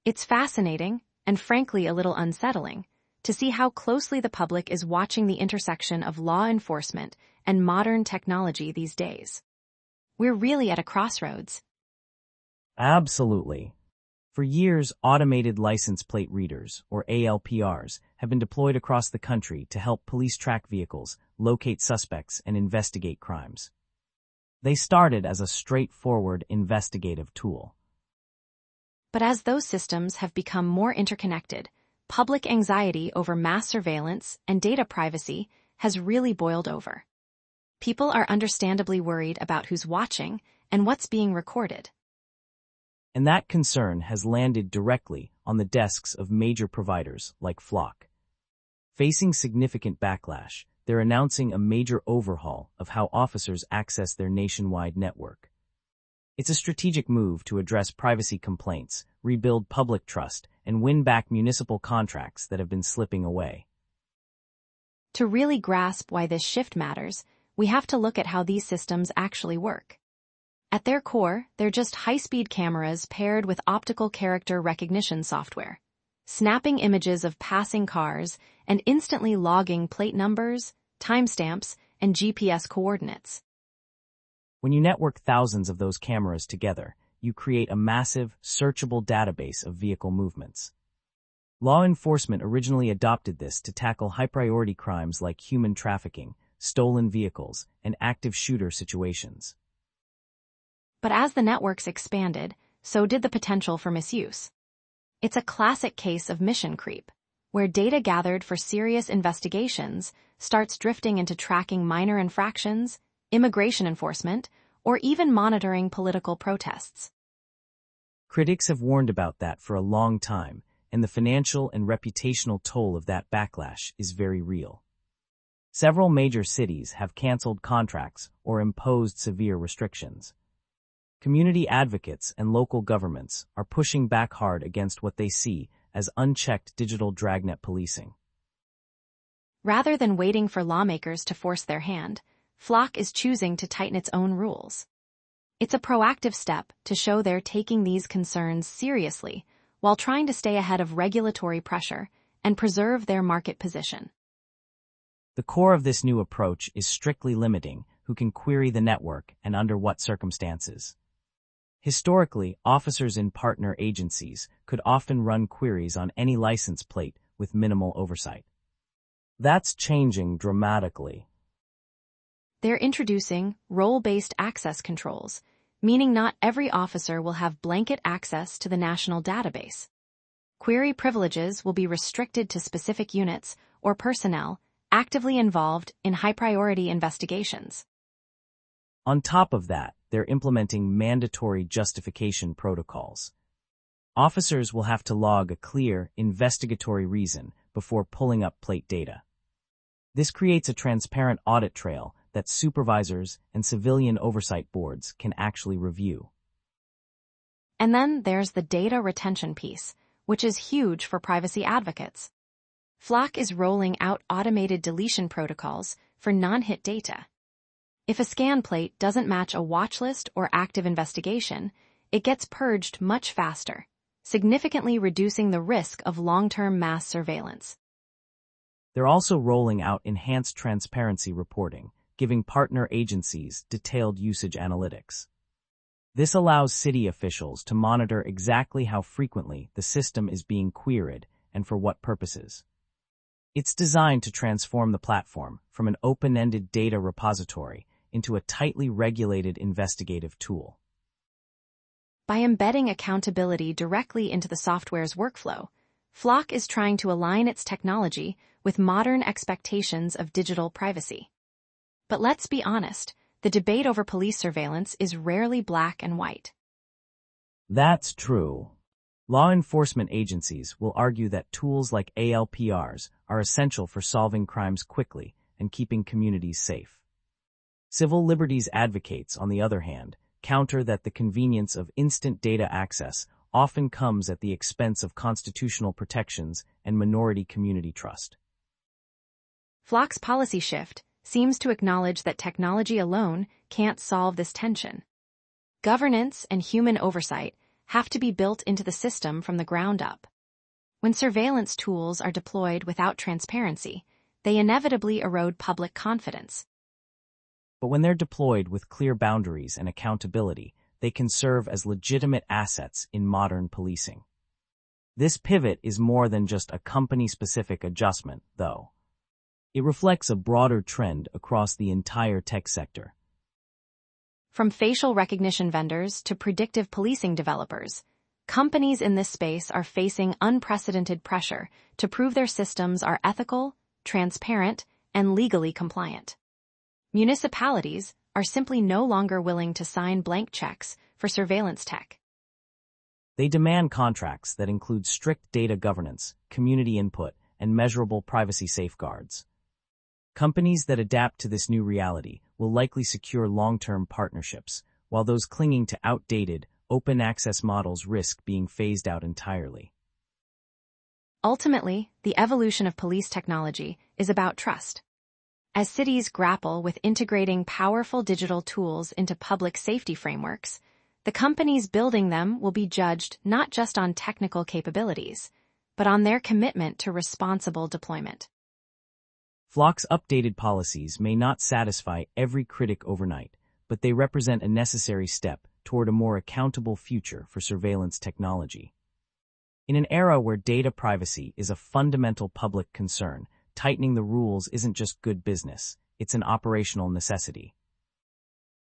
It's fascinating, and frankly a little unsettling, to see how closely the public is watching the intersection of law enforcement and modern technology these days. We're really at a crossroads. Absolutely. For years, automated license plate readers, or ALPRs, have been deployed across the country to help police track vehicles, locate suspects, and investigate crimes. They started as a straightforward investigative tool. But as those systems have become more interconnected, public anxiety over mass surveillance and data privacy has really boiled over. People are understandably worried about who's watching and what's being recorded. And that concern has landed directly on the desks of major providers like Flock. Facing significant backlash, they're announcing a major overhaul of how officers access their nationwide network. It's a strategic move to address privacy complaints, rebuild public trust, and win back municipal contracts that have been slipping away. To really grasp why this shift matters, we have to look at how these systems actually work. At their core, they're just high-speed cameras paired with optical character recognition software, snapping images of passing cars and instantly logging plate numbers, timestamps, and GPS coordinates. When you network thousands of those cameras together, you create a massive, searchable database of vehicle movements. Law enforcement originally adopted this to tackle high-priority crimes like human trafficking, stolen vehicles, and active shooter situations. But as the networks expanded, so did the potential for misuse. It's a classic case of mission creep, where data gathered for serious investigations starts drifting into tracking minor infractions, immigration enforcement, or even monitoring political protests. Critics have warned about that for a long time, and the financial and reputational toll of that backlash is very real. Several major cities have canceled contracts or imposed severe restrictions. Community advocates and local governments are pushing back hard against what they see as unchecked digital dragnet policing. Rather than waiting for lawmakers to force their hand, Flock is choosing to tighten its own rules. It's a proactive step to show they're taking these concerns seriously while trying to stay ahead of regulatory pressure and preserve their market position. The core of this new approach is strictly limiting who can query the network and under what circumstances. Historically, officers in partner agencies could often run queries on any license plate with minimal oversight. That's changing dramatically. They're introducing role-based access controls, meaning not every officer will have blanket access to the national database. Query privileges will be restricted to specific units or personnel actively involved in high-priority investigations. On top of that, they're implementing mandatory justification protocols. Officers will have to log a clear, investigatory reason before pulling up plate data. This creates a transparent audit trail that supervisors and civilian oversight boards can actually review. And then there's the data retention piece, which is huge for privacy advocates. Flock is rolling out automated deletion protocols for non-hit data. If a scan plate doesn't match a watch list or active investigation, it gets purged much faster, significantly reducing the risk of long-term mass surveillance. They're also rolling out enhanced transparency reporting, giving partner agencies detailed usage analytics. This allows city officials to monitor exactly how frequently the system is being queried and for what purposes. It's designed to transform the platform from an open-ended data repository into a tightly regulated investigative tool. By embedding accountability directly into the software's workflow, Flock is trying to align its technology with modern expectations of digital privacy. But let's be honest, the debate over police surveillance is rarely black and white. That's true. Law enforcement agencies will argue that tools like ALPRs are essential for solving crimes quickly and keeping communities safe. Civil liberties advocates, on the other hand, counter that the convenience of instant data access often comes at the expense of constitutional protections and minority community trust. Flock's policy shift seems to acknowledge that technology alone can't solve this tension. Governance and human oversight have to be built into the system from the ground up. When surveillance tools are deployed without transparency, they inevitably erode public confidence. But when they're deployed with clear boundaries and accountability, they can serve as legitimate assets in modern policing. This pivot is more than just a company-specific adjustment, though. It reflects a broader trend across the entire tech sector. From facial recognition vendors to predictive policing developers, companies in this space are facing unprecedented pressure to prove their systems are ethical, transparent, and legally compliant. Municipalities are simply no longer willing to sign blank checks for surveillance tech. They demand contracts that include strict data governance, community input, and measurable privacy safeguards. Companies that adapt to this new reality will likely secure long-term partnerships, while those clinging to outdated, open-access models risk being phased out entirely. Ultimately, the evolution of police technology is about trust. As cities grapple with integrating powerful digital tools into public safety frameworks, the companies building them will be judged not just on technical capabilities, but on their commitment to responsible deployment. Flock's updated policies may not satisfy every critic overnight, but they represent a necessary step toward a more accountable future for surveillance technology. In an era where data privacy is a fundamental public concern, tightening the rules isn't just good business, it's an operational necessity.